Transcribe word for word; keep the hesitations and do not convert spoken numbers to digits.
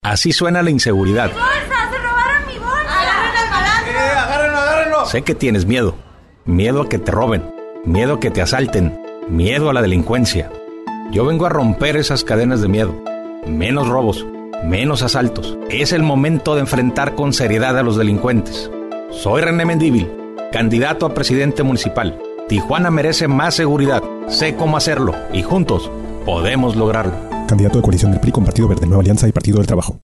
Así suena la inseguridad. ¡Bolsa! ¡Se robaron mi bolsa! ¡Agarren al malandro! ¡Eh, agárrenlo, agárrenlo! Sé que tienes miedo. Miedo a que te roben. Miedo a que te asalten. Miedo a la delincuencia. Yo vengo a romper esas cadenas de miedo. Menos robos. Menos asaltos. Es el momento de enfrentar con seriedad a los delincuentes. Soy René Mendívil, candidato a presidente municipal. Tijuana merece más seguridad. Sé cómo hacerlo y juntos podemos lograrlo. Candidato de coalición del P R I con Partido Verde, Nueva Alianza y Partido del Trabajo.